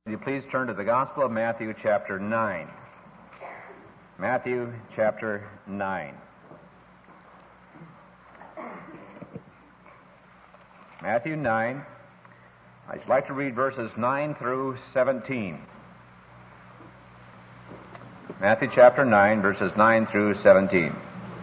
Will you please turn to the Gospel of Matthew chapter 9. Matthew chapter 9. Matthew 9. I'd like to read verses 9 through 17. Matthew chapter 9, verses 9 through 17.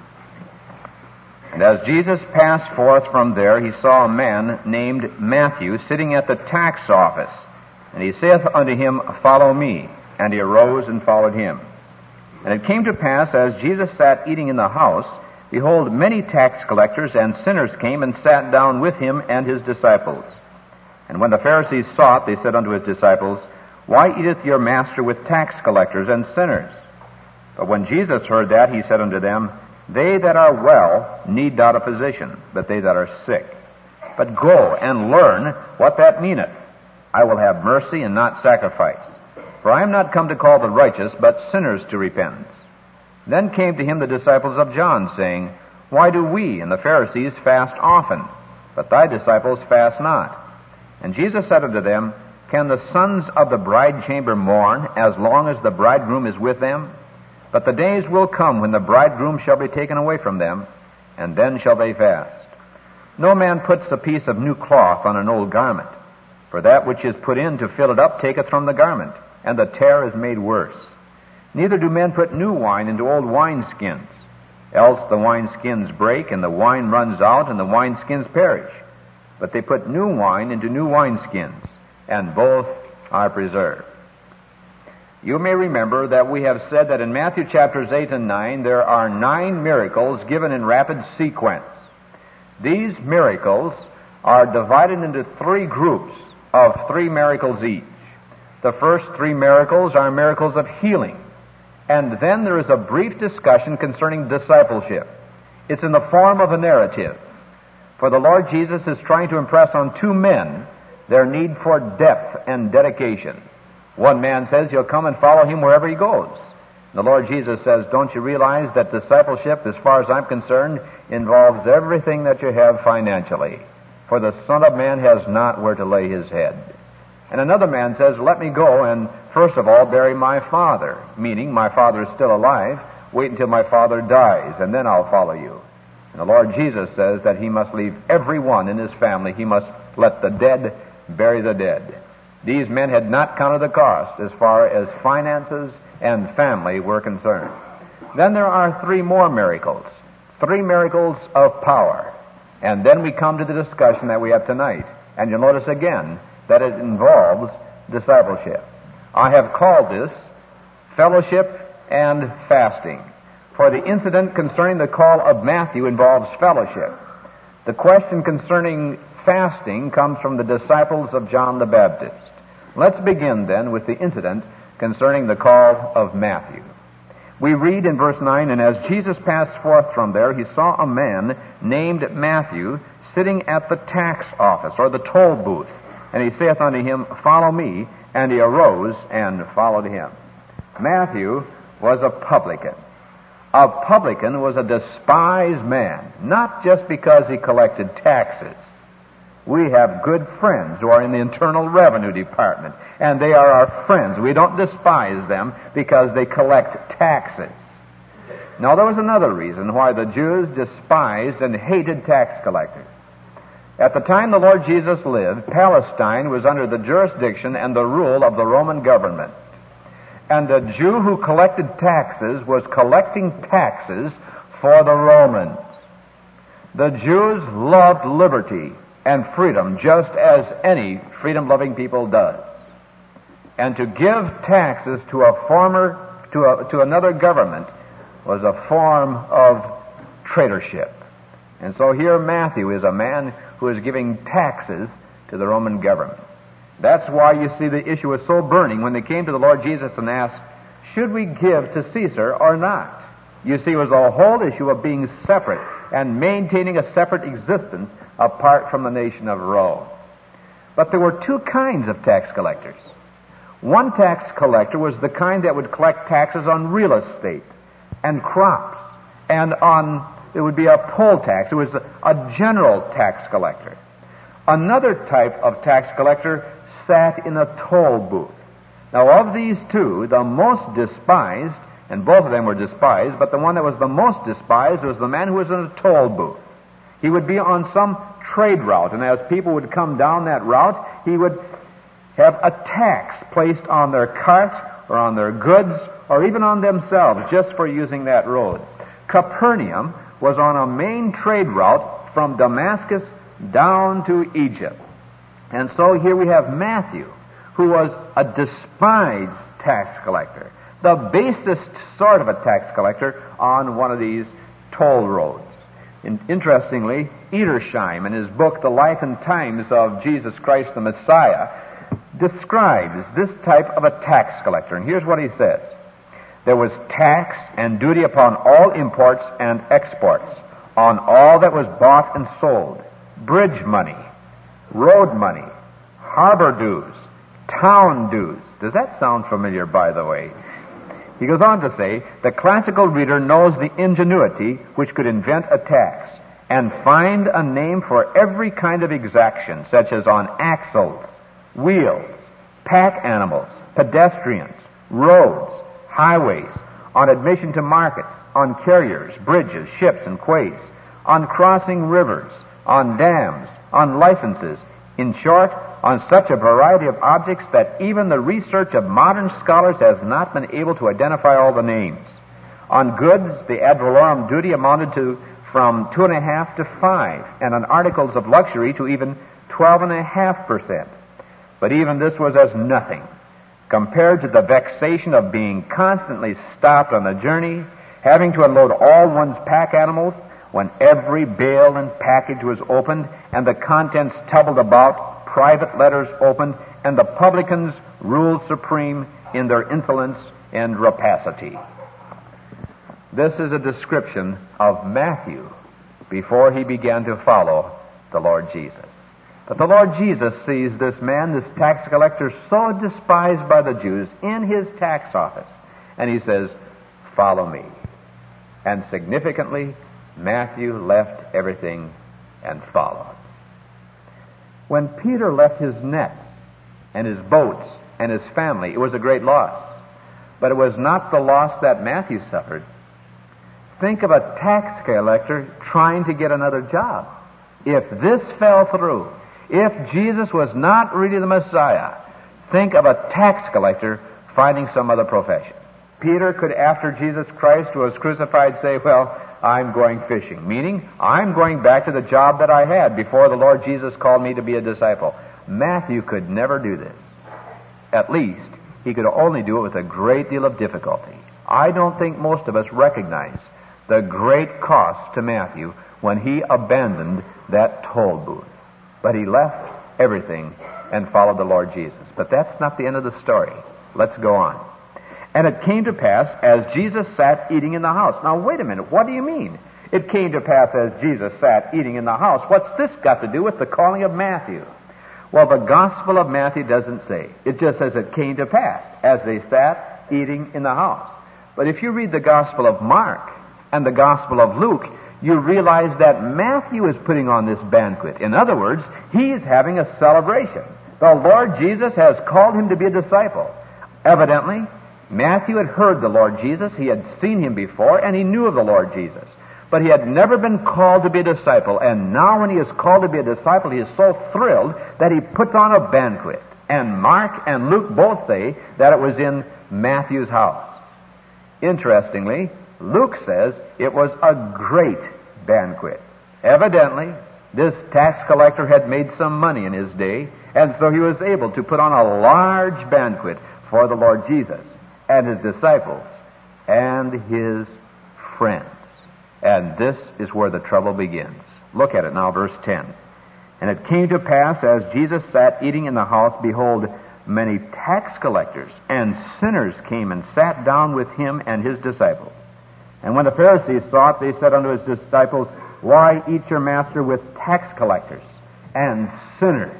And as Jesus passed forth from there, he saw a man named Matthew sitting at the tax office. And he saith unto him, Follow me. And he arose and followed him. And it came to pass, as Jesus sat eating in the house, behold, many tax collectors and sinners came and sat down with him and his disciples. And when the Pharisees saw it, they said unto his disciples, Why eateth your master with tax collectors and sinners? But when Jesus heard that, he said unto them, They that are well need not a physician, but they that are sick. But go and learn what that meaneth. I will have mercy and not sacrifice. For I am not come to call the righteous, but sinners to repentance. Then came to him the disciples of John, saying, Why do we and the Pharisees fast often, but thy disciples fast not? And Jesus said unto them, Can the sons of the bride chamber mourn as long as the bridegroom is with them? But the days will come when the bridegroom shall be taken away from them, and then shall they fast. No man puts a piece of new cloth on an old garment. For that which is put in to fill it up taketh from the garment, and the tear is made worse. Neither do men put new wine into old wineskins, else the wineskins break, and the wine runs out, and the wineskins perish. But they put new wine into new wineskins, and both are preserved. You may remember that we have said that in Matthew chapters 8 and 9, there are 9 miracles given in rapid sequence. These miracles are divided into 3 groups of 3 miracles each. The first 3 miracles are miracles of healing. And then there is a brief discussion concerning discipleship. It's in the form of a narrative. For the Lord Jesus is trying to impress on 2 men their need for depth and dedication. One man says you'll come and follow him wherever he goes. The Lord Jesus says, don't you realize that discipleship, as far as I'm concerned, involves everything that you have financially? For the Son of Man has not where to lay his head. And another man says, let me go and first of all bury my father, meaning my father is still alive. Wait until my father dies, and then I'll follow you. And the Lord Jesus says that he must leave everyone in his family. He must let the dead bury the dead. These men had not counted the cost as far as finances and family were concerned. Then there are 3 more miracles, 3 miracles of power. And then we come to the discussion that we have tonight. And you'll notice again that it involves discipleship. I have called this fellowship and fasting. For the incident concerning the call of Matthew involves fellowship. The question concerning fasting comes from the disciples of John the Baptist. Let's begin then with the incident concerning the call of Matthew. We read in verse 9, And as Jesus passed forth from there, he saw a man named Matthew sitting at the tax office, or the toll booth. And he saith unto him, Follow me. And he arose and followed him. Matthew was a publican. A publican was a despised man, not just because he collected taxes. We have good friends who are in the Internal Revenue Department, and they are our friends. We don't despise them because they collect taxes. Now, there was another reason why the Jews despised and hated tax collectors. At the time the Lord Jesus lived, Palestine was under the jurisdiction and the rule of the Roman government. And the Jew who collected taxes was collecting taxes for the Romans. The Jews loved liberty and freedom just as any freedom-loving people does. And to give taxes to another government was a form of traitorship. And so here Matthew is a man who is giving taxes to the Roman government. That's why you see the issue was so burning when they came to the Lord Jesus and asked, should we give to Caesar or not? You see, it was a whole issue of being separate and maintaining a separate existence apart from the nation of Rome. But there were 2 kinds of tax collectors. One tax collector was the kind that would collect taxes on real estate and crops, and it would be a poll tax. It was a general tax collector. Another type of tax collector sat in a toll booth. Now, of these two, the most despised, and both of them were despised, but the one that was the most despised was the man who was in a toll booth. He would be on some trade route, and as people would come down that route, he would have a tax placed on their cart or on their goods or even on themselves just for using that road. Capernaum was on a main trade route from Damascus down to Egypt. And so here we have Matthew, who was a despised tax collector, the basest sort of a tax collector on one of these toll roads. And interestingly, Edersheim, in his book, The Life and Times of Jesus Christ the Messiah, describes this type of a tax collector. And here's what he says. There was tax and duty upon all imports and exports, on all that was bought and sold, bridge money, road money, harbor dues, town dues. Does that sound familiar, by the way? He goes on to say, the classical reader knows the ingenuity which could invent a tax and find a name for every kind of exaction, such as on axles, wheels, pack animals, pedestrians, roads, highways, on admission to markets, on carriers, bridges, ships, and quays, on crossing rivers, on dams, on licenses, in short, on such a variety of objects that even the research of modern scholars has not been able to identify all the names. On goods, the ad valorem duty amounted to from 2.5 to 5, and on articles of luxury to even 12.5%. But even this was as nothing compared to the vexation of being constantly stopped on the journey, having to unload all one's pack animals when every bale and package was opened and the contents tumbled about, private letters opened, and the publicans ruled supreme in their insolence and rapacity. This is a description of Matthew before he began to follow the Lord Jesus. But the Lord Jesus sees this man, this tax collector, so despised by the Jews in his tax office, and he says, "Follow me." And significantly, Matthew left everything and followed. When Peter left his nets and his boats and his family, it was a great loss. But it was not the loss that Matthew suffered. Think of a tax collector trying to get another job. If this fell through, if Jesus was not really the Messiah, think of a tax collector finding some other profession. Peter could, after Jesus Christ was crucified, say, "Well, I'm going fishing," meaning I'm going back to the job that I had before the Lord Jesus called me to be a disciple. Matthew could never do this. At least, he could only do it with a great deal of difficulty. I don't think most of us recognize the great cost to Matthew when he abandoned that toll booth. But he left everything and followed the Lord Jesus. But that's not the end of the story. Let's go on. And it came to pass as Jesus sat eating in the house. Now, wait a minute. What do you mean? It came to pass as Jesus sat eating in the house. What's this got to do with the calling of Matthew? Well, the Gospel of Matthew doesn't say. It just says it came to pass as they sat eating in the house. But if you read the Gospel of Mark and the Gospel of Luke, you realize that Matthew is putting on this banquet. In other words, he's having a celebration. The Lord Jesus has called him to be a disciple. Evidently, Matthew had heard the Lord Jesus, he had seen him before, and he knew of the Lord Jesus. But he had never been called to be a disciple, and now when he is called to be a disciple, he is so thrilled that he puts on a banquet. And Mark and Luke both say that it was in Matthew's house. Interestingly, Luke says it was a great banquet. Evidently, this tax collector had made some money in his day, and so he was able to put on a large banquet for the Lord Jesus and his disciples and his friends. And this is where the trouble begins. Look at it now, verse 10. And it came to pass, as Jesus sat eating in the house, behold, many tax collectors and sinners came and sat down with him and his disciples. And when the Pharisees saw it, they said unto his disciples, Why eat your master with tax collectors and sinners?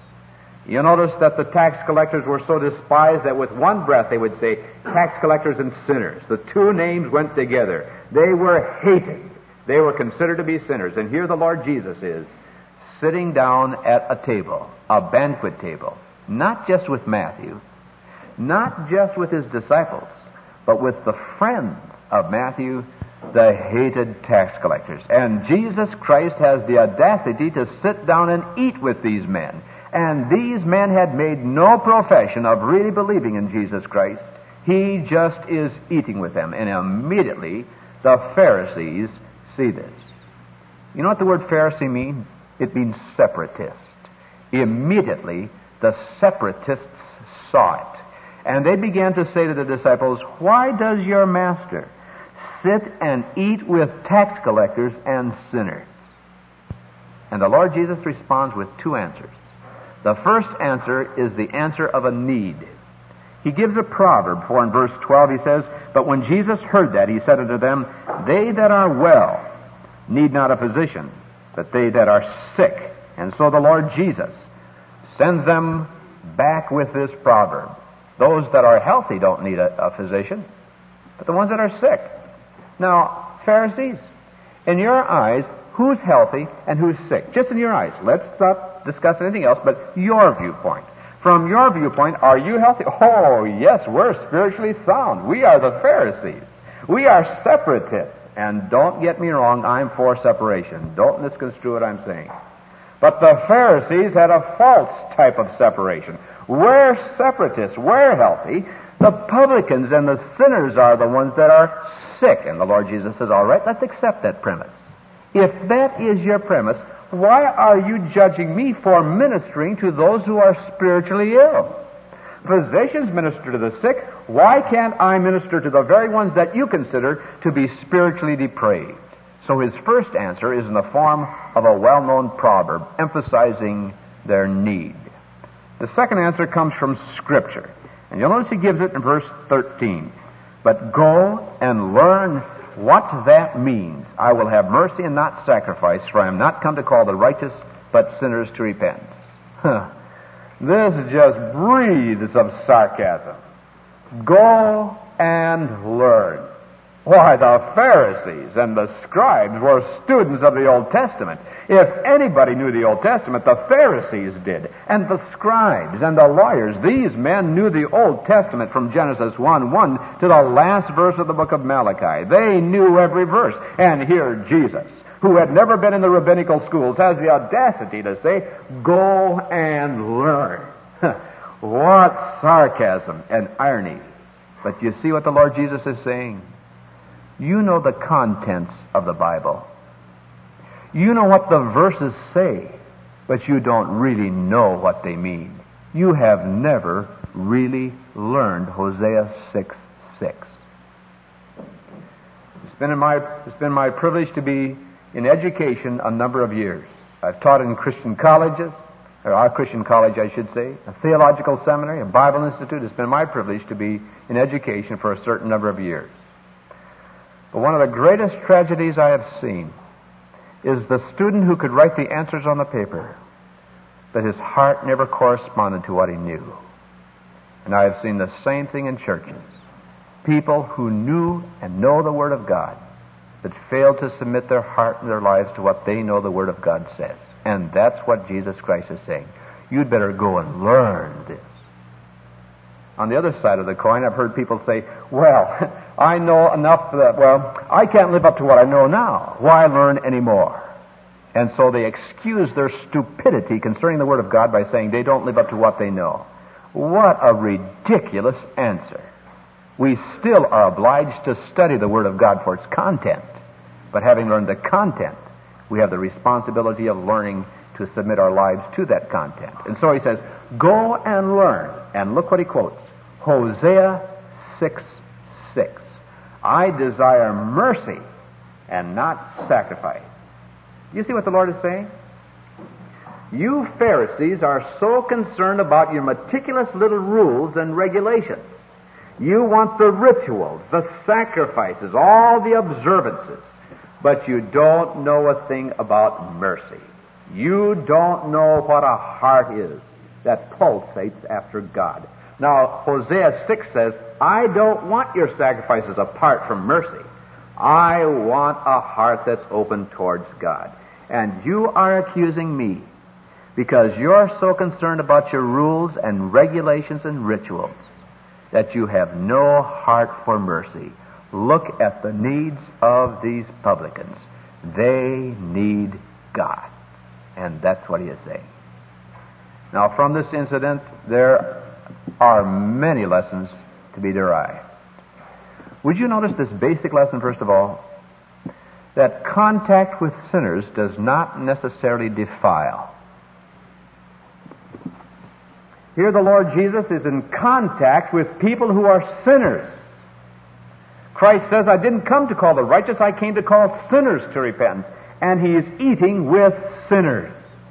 You notice that the tax collectors were so despised that with one breath they would say, tax collectors and sinners. The two names went together. They were hated. They were considered to be sinners. And here the Lord Jesus is, sitting down at a table, a banquet table, not just with Matthew, not just with his disciples, but with the friends of Matthew, the hated tax collectors. And Jesus Christ has the audacity to sit down and eat with these men. And these men had made no profession of really believing in Jesus Christ. He just is eating with them. And immediately the Pharisees see this. You know what the word Pharisee means? It means separatist. Immediately the separatists saw it. And they began to say to the disciples, "Why does your master sit and eat with tax collectors and sinners?" And the Lord Jesus responds with two answers. The first answer is the answer of a need. He gives a proverb, for in verse 12 he says, "But when Jesus heard that, he said unto them, They that are well need not a physician, but they that are sick." And so the Lord Jesus sends them back with this proverb. Those that are healthy don't need a physician, but the ones that are sick. Now, Pharisees, in your eyes, who's healthy and who's sick? Just in your eyes. Let's not discuss anything else but your viewpoint. From your viewpoint, are you healthy? Oh, yes, we're spiritually sound. We are the Pharisees. We are separatists. And don't get me wrong, I'm for separation. Don't misconstrue what I'm saying. But the Pharisees had a false type of separation. We're separatists. We're healthy. The publicans and the sinners are the ones that are sick. And the Lord Jesus says, all right, let's accept that premise. If that is your premise, why are you judging me for ministering to those who are spiritually ill? Physicians minister to the sick. Why can't I minister to the very ones that you consider to be spiritually depraved? So his first answer is in the form of a well-known proverb, emphasizing their need. The second answer comes from Scripture. And you'll notice he gives it in verse 13. "But go and learn what that means. I will have mercy and not sacrifice, for I am not come to call the righteous, but sinners to repentance." This just breathes of sarcasm. Go and learn. Why, the Pharisees and the scribes were students of the Old Testament. If anybody knew the Old Testament, the Pharisees did. And the scribes and the lawyers, these men knew the Old Testament from Genesis 1:1 to the last verse of the book of Malachi. They knew every verse. And here Jesus, who had never been in the rabbinical schools, has the audacity to say, "Go and learn." What sarcasm and irony. But you see what the Lord Jesus is saying? You know the contents of the Bible. You know what the verses say, but you don't really know what they mean. You have never really learned Hosea 6:6. It's been my privilege to be in education a number of years. I've taught in Christian colleges, or our Christian college, I should say, a theological seminary, a Bible institute. It's been my privilege to be in education for a certain number of years. But one of the greatest tragedies I have seen is the student who could write the answers on the paper, but his heart never corresponded to what he knew. And I have seen the same thing in churches. People who knew and know the Word of God, but failed to submit their heart and their lives to what they know the Word of God says. And that's what Jesus Christ is saying. You'd better go and learn this. On the other side of the coin, I've heard people say, "Well, I know enough that, I can't live up to what I know now. Why learn any more?" And so they excuse their stupidity concerning the Word of God by saying they don't live up to what they know. What a ridiculous answer. We still are obliged to study the Word of God for its content. But having learned the content, we have the responsibility of learning to submit our lives to that content. And so he says, go and learn. And look what he quotes. Hosea 6:6. I desire mercy and not sacrifice. You see what the Lord is saying? You Pharisees are so concerned about your meticulous little rules and regulations. You want the rituals, the sacrifices, all the observances. But you don't know a thing about mercy. You don't know what a heart is that pulsates after God. Now, Hosea 6 says, I don't want your sacrifices apart from mercy. I want a heart that's open towards God. And you are accusing me because you're so concerned about your rules and regulations and rituals that you have no heart for mercy. Look at the needs of these publicans. They need God. And that's what he is saying. Now, from this incident, there are many lessons to be derived. Would you notice this basic lesson, first of all? That contact with sinners does not necessarily defile. Here the Lord Jesus is in contact with people who are sinners. Christ says, I didn't come to call the righteous, I came to call sinners to repentance. And he is eating with sinners.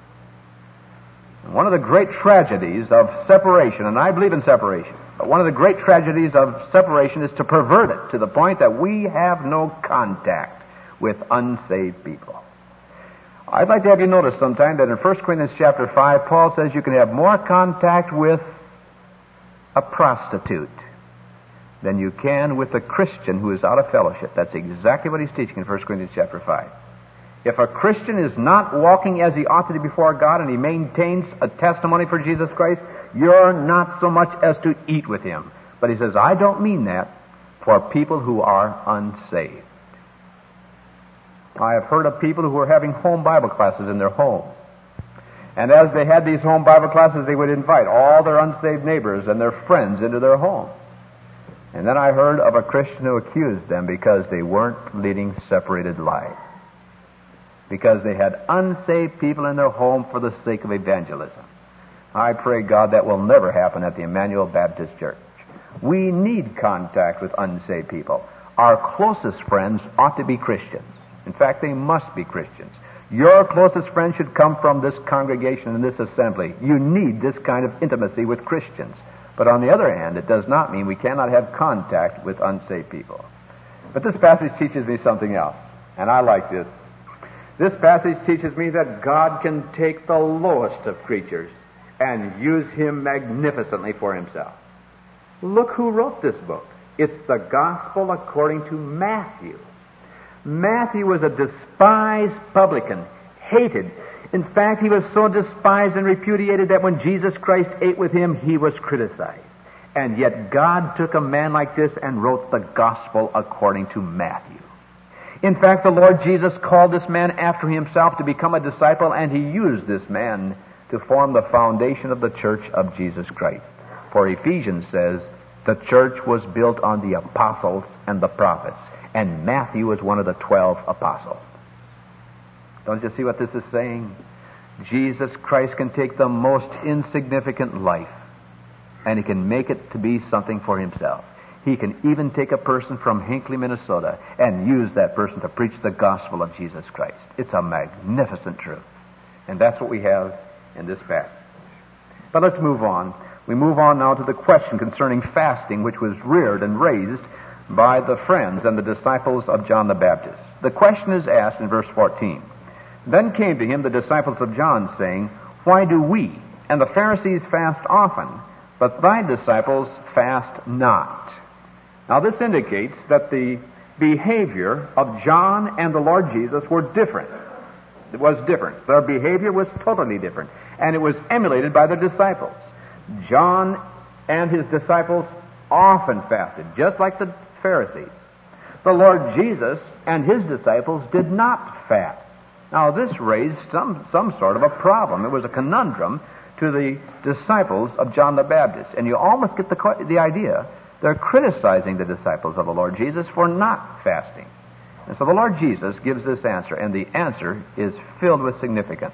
And one of the great tragedies of separation, and I believe in separation, but one of the great tragedies of separation is to pervert it to the point that we have no contact with unsaved people. I'd like to have you notice sometime that in 1 Corinthians chapter 5, Paul says you can have more contact with a prostitute than you can with a Christian who is out of fellowship. That's exactly what he's teaching in 1 Corinthians chapter 5. If a Christian is not walking as he ought to before God and he maintains a testimony for Jesus Christ, you're not so much as to eat with him. But he says, I don't mean that for people who are unsaved. I have heard of people who were having home Bible classes in their home. And as they had these home Bible classes, they would invite all their unsaved neighbors and their friends into their home. And then I heard of a Christian who accused them because they weren't leading separated lives. Because they had unsaved people in their home for the sake of evangelism. I pray God that will never happen at the Emmanuel Baptist Church. We need contact with unsaved people. Our closest friends ought to be Christians. In fact, they must be Christians. Your closest friends should come from this congregation and this assembly. You need this kind of intimacy with Christians. But on the other hand, it does not mean we cannot have contact with unsaved people. But this passage teaches me something else, and I like this. This passage teaches me that God can take the lowest of creatures and use him magnificently for himself. Look who wrote this book. It's the Gospel according to Matthew. Matthew was a despised publican, hated. In fact, he was so despised and repudiated that when Jesus Christ ate with him, he was criticized. And yet God took a man like this and wrote the Gospel according to Matthew. In fact, the Lord Jesus called this man after himself to become a disciple, and he used this man to form the foundation of the church of Jesus Christ. For Ephesians says, the church was built on the apostles and the prophets, and Matthew was one of the 12 apostles. Don't you see what this is saying? Jesus Christ can take the most insignificant life, and he can make it to be something for himself. He can even take a person from Hinckley, Minnesota, and use that person to preach the gospel of Jesus Christ. It's a magnificent truth. And that's what we have in this passage. But let's move on. We move on now to the question concerning fasting, which was reared and raised by the friends and the disciples of John the Baptist. The question is asked in verse 14. Then came to him the disciples of John, saying, Why do we and the Pharisees fast often, but thy disciples fast not? Now this indicates that the behavior of John and the Lord Jesus were different. It was different. Their behavior was totally different. And it was emulated by the disciples. John and his disciples often fasted, just like the Pharisees. The Lord Jesus and his disciples did not fast. Now this raised some sort of a problem. It was a conundrum to the disciples of John the Baptist. And you almost get the idea. They're criticizing the disciples of the Lord Jesus for not fasting. And so the Lord Jesus gives this answer, and the answer is filled with significance.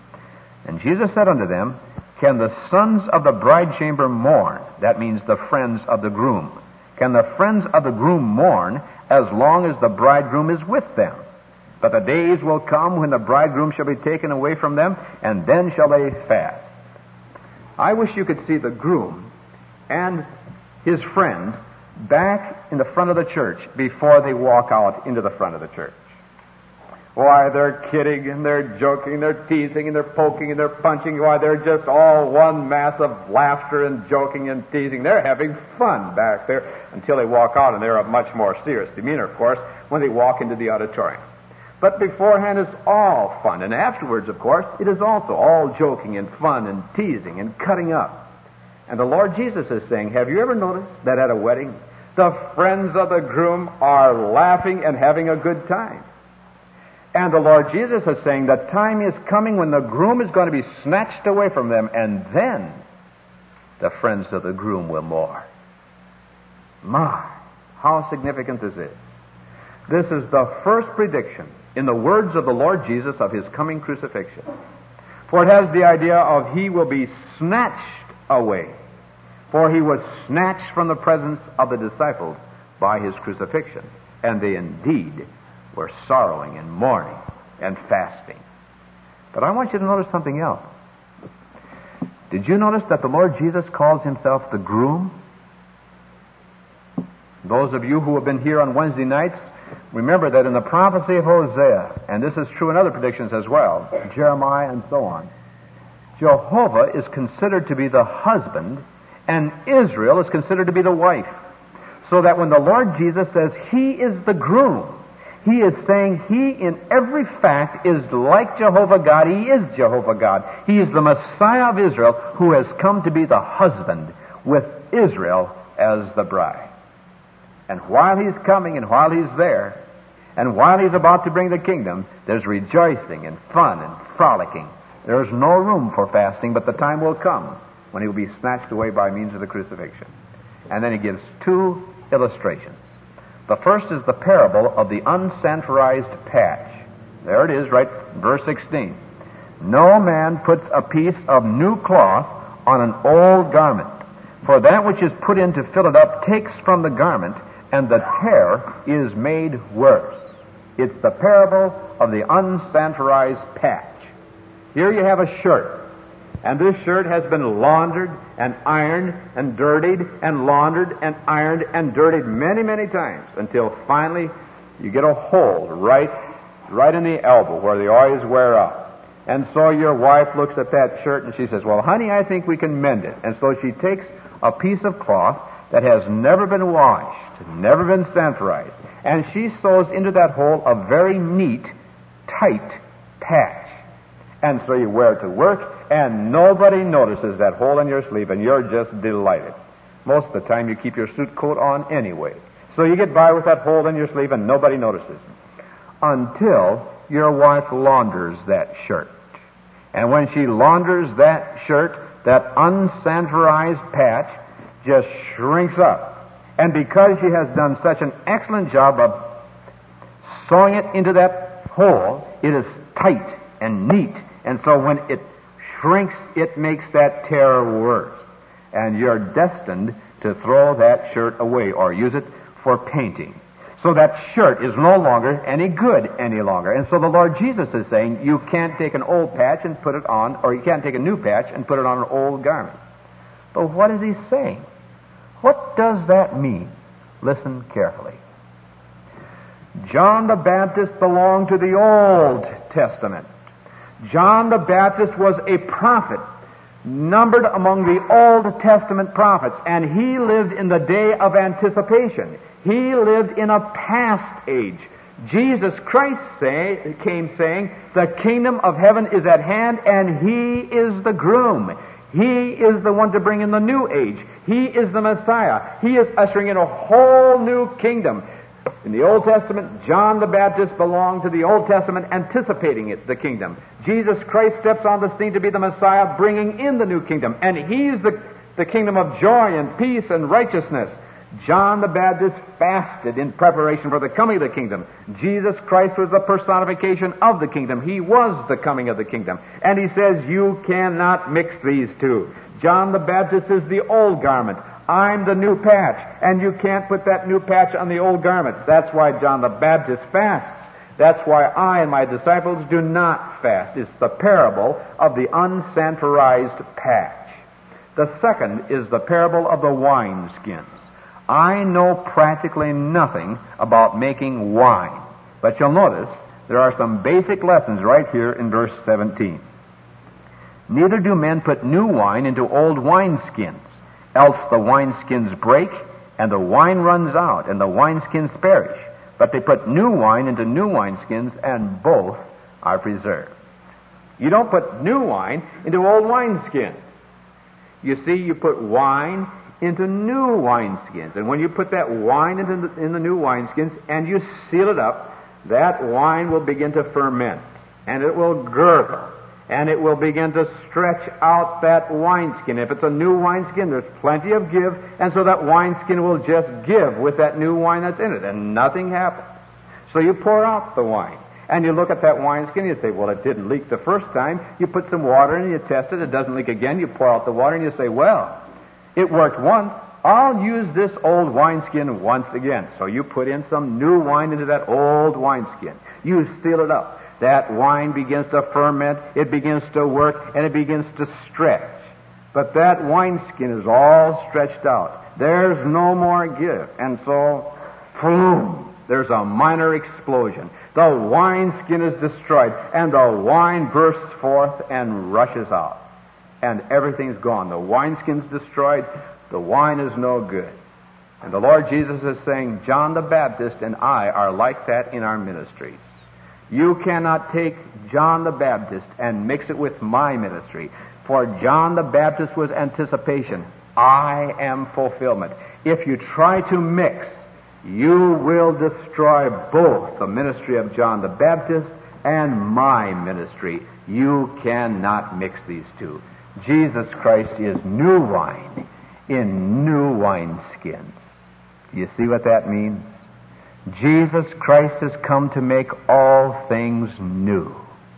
And Jesus said unto them, Can the sons of the bride chamber mourn? That means the friends of the groom. Can the friends of the groom mourn as long as the bridegroom is with them? But the days will come when the bridegroom shall be taken away from them, and then shall they fast. I wish you could see the groom and his friends back in the front of the church before they walk out into the front of the church. Why, they're kidding and they're joking, they're teasing and they're poking and they're punching. Why, they're just all one mass of laughter and joking and teasing. They're having fun back there until they walk out, and they're a much more serious demeanor, of course, when they walk into the auditorium. But beforehand it's all fun, and afterwards, of course, it is also all joking and fun and teasing and cutting up. And the Lord Jesus is saying, have you ever noticed that at a wedding, the friends of the groom are laughing and having a good time? And the Lord Jesus is saying the time is coming when the groom is going to be snatched away from them, and then the friends of the groom will mourn. My, how significant is this? This is the first prediction in the words of the Lord Jesus of his coming crucifixion. For it has the idea of he will be snatched away. For he was snatched from the presence of the disciples by his crucifixion. And they indeed were sorrowing and mourning and fasting. But I want you to notice something else. Did you notice that the Lord Jesus calls himself the groom? Those of you who have been here on Wednesday nights, remember that in the prophecy of Hosea, and this is true in other predictions as well, Jeremiah and so on, Jehovah is considered to be the husband, and Israel is considered to be the wife. So that when the Lord Jesus says he is the groom, he is saying he in every fact is like Jehovah God. He is Jehovah God. He is the Messiah of Israel who has come to be the husband with Israel as the bride. And while he's coming and while he's there, and while he's about to bring the kingdom, there's rejoicing and fun and frolicking. There's no room for fasting, but the time will come when he will be snatched away by means of the crucifixion. And then he gives two illustrations. The first is the parable of the unsanitarized patch. There it is, right, verse 16. No man puts a piece of new cloth on an old garment, for that which is put in to fill it up takes from the garment, and the tear is made worse. It's the parable of the unsanitarized patch. Here you have a shirt. And this shirt has been laundered and ironed and dirtied and laundered and ironed and dirtied many, many times until finally you get a hole right in the elbow where the oils wear out. And so your wife looks at that shirt and she says, well, honey, I think we can mend it. And so she takes a piece of cloth that has never been washed, never been sanitarized, and she sews into that hole a very neat, tight patch. And so you wear it to work, and nobody notices that hole in your sleeve, and you're just delighted. Most of the time you keep your suit coat on anyway. So you get by with that hole in your sleeve, and nobody notices. Until your wife launders that shirt. And when she launders that shirt, that unsanitarized patch just shrinks up. And because she has done such an excellent job of sewing it into that hole, it is tight and neat. And so when it shrinks, it makes that tear worse. And you're destined to throw that shirt away or use it for painting. So that shirt is no longer any good any longer. And so the Lord Jesus is saying you can't take an old patch and put it on, or you can't take a new patch and put it on an old garment. But what is he saying? What does that mean? Listen carefully. John the Baptist belonged to the Old Testament. John the Baptist was a prophet, numbered among the Old Testament prophets, and he lived in the day of anticipation. He lived in a past age. Jesus Christ came saying, the kingdom of heaven is at hand, and he is the groom. He is the one to bring in the new age. He is the Messiah. He is ushering in a whole new kingdom. In the Old Testament, John the Baptist belonged to the Old Testament, anticipating it, the kingdom. Jesus Christ steps on the scene to be the Messiah, bringing in the new kingdom. And he's the kingdom of joy and peace and righteousness. John the Baptist fasted in preparation for the coming of the kingdom. Jesus Christ was the personification of the kingdom. He was the coming of the kingdom. And he says, you cannot mix these two. John the Baptist is the old garment. I'm the new patch, and you can't put that new patch on the old garment. That's why John the Baptist fasts. That's why I and my disciples do not fast. It's the parable of the unsanitarized patch. The second is the parable of the wineskins. I know practically nothing about making wine, but you'll notice there are some basic lessons right here in verse 17. Neither do men put new wine into old wineskins, else the wineskins break, and the wine runs out, and the wineskins perish. But they put new wine into new wineskins, and both are preserved. You don't put new wine into old wineskins. You see, you put wine into new wineskins. And when you put that wine in the new wineskins and you seal it up, that wine will begin to ferment, and it will gurgle, and it will begin to stretch out that wineskin. If it's a new wineskin, there's plenty of give, and so that wineskin will just give with that new wine that's in it, and nothing happens. So you pour out the wine, and you look at that wineskin, and you say, well, it didn't leak the first time. You put some water in, and you test it, it doesn't leak again. You pour out the water, and you say, well, it worked once. I'll use this old wineskin once again. So you put in some new wine into that old wineskin. You seal it up. That wine begins to ferment, it begins to work, and it begins to stretch. But that wineskin is all stretched out. There's no more give. And so, boom, there's a minor explosion. The wineskin is destroyed, and the wine bursts forth and rushes out. And everything's gone. The wineskin's destroyed. The wine is no good. And the Lord Jesus is saying, John the Baptist and I are like that in our ministries. You cannot take John the Baptist and mix it with my ministry. For John the Baptist was anticipation. I am fulfillment. If you try to mix, you will destroy both the ministry of John the Baptist and my ministry. You cannot mix these two. Jesus Christ is new wine in new wineskins. Do you see what that means? Jesus Christ has come to make all things new.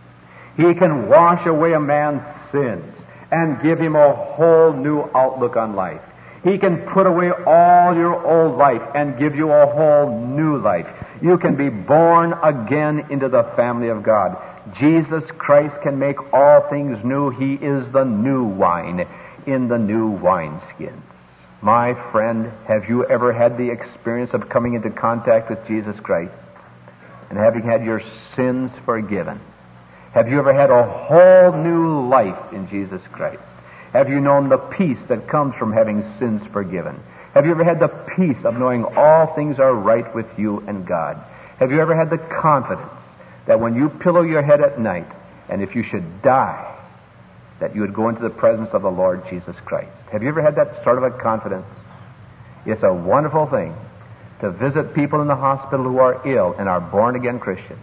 He can wash away a man's sins and give him a whole new outlook on life. He can put away all your old life and give you a whole new life. You can be born again into the family of God. Jesus Christ can make all things new. He is the new wine in the new wineskins. My friend, have you ever had the experience of coming into contact with Jesus Christ and having had your sins forgiven? Have you ever had a whole new life in Jesus Christ? Have you known the peace that comes from having sins forgiven? Have you ever had the peace of knowing all things are right with you and God? Have you ever had the confidence that when you pillow your head at night, and if you should die, that you would go into the presence of the Lord Jesus Christ? Have you ever had that sort of a confidence? It's a wonderful thing to visit people in the hospital who are ill and are born-again Christians.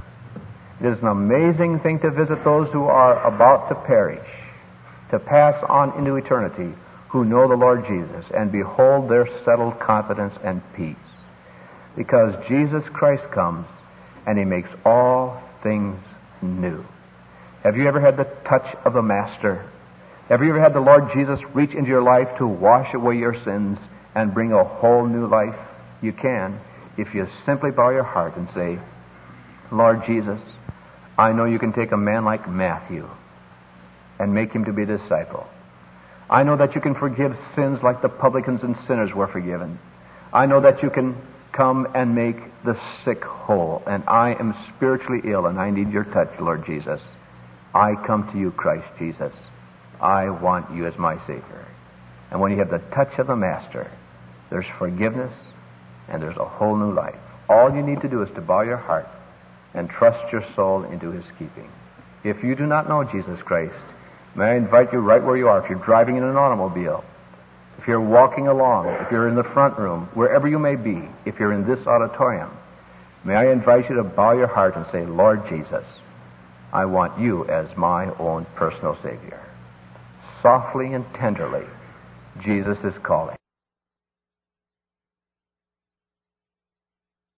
It is an amazing thing to visit those who are about to perish, to pass on into eternity, who know the Lord Jesus, and behold their settled confidence and peace. Because Jesus Christ comes, and He makes all things new. Have you ever had the touch of the Master? Have you ever had the Lord Jesus reach into your life to wash away your sins and bring a whole new life? You can, if you simply bow your heart and say, Lord Jesus, I know you can take a man like Matthew and make him to be a disciple. I know that you can forgive sins like the publicans and sinners were forgiven. I know that you can come and make the sick whole. And I am spiritually ill and I need your touch, Lord Jesus. I come to you, Christ Jesus. I want you as my Savior. And when you have the touch of the Master, there's forgiveness and there's a whole new life. All you need to do is to bow your heart and trust your soul into His keeping. If you do not know Jesus Christ, may I invite you right where you are. If you're driving in an automobile, if you're walking along, if you're in the front room, wherever you may be, if you're in this auditorium, may I invite you to bow your heart and say, Lord Jesus, I want you as my own personal Savior. Softly and tenderly, Jesus is calling.